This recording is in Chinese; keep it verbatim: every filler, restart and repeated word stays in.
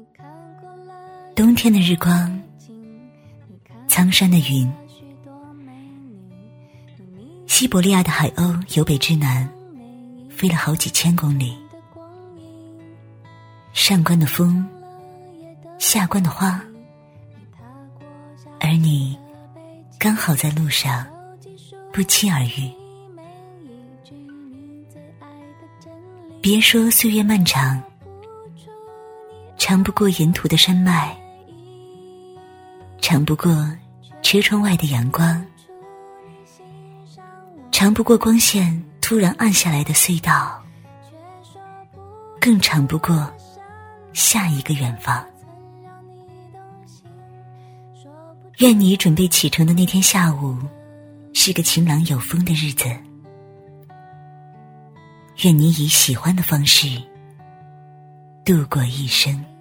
冬天的日光，苍山的云，西伯利亚的海鸥由北至南飞了好几千公里，上关的风，下关的花，而你刚好在路上不期而遇。别说岁月漫长，长不过沿途的山脉，长不过车窗外的阳光，长不过光线突然暗下来的隧道，更长不过下一个远方。愿你准备启程的那天下午是个晴朗有风的日子，愿你以喜欢的方式度过一生。